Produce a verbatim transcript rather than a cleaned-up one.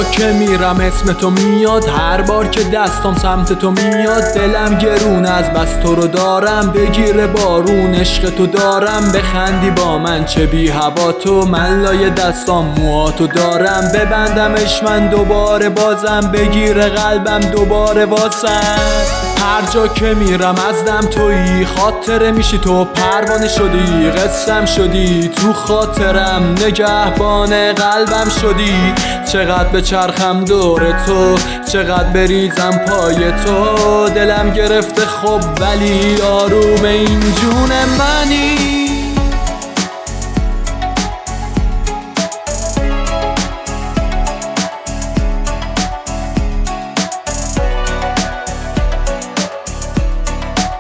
که میرم اسم تو میاد، هر بار که دستام سمت تو میاد دلم گرون از بس تو رو دارم. بگیره بارون عشق تو دارم، بخندی با من چه بی هوا تو، من لای دستام موهاتو دارم. ببندمش من دوباره بازم، بگیره قلبم دوباره واسم. هر جا که میرم از دم تویی، خاطره میشی تو، پروانه شدی قسم شدی تو خاطرم، نگهبان قلبم شدی. چقدر به چرخم دور تو، چقدر بریزم پای تو، دلم گرفته خب ولی آروم این جون منی.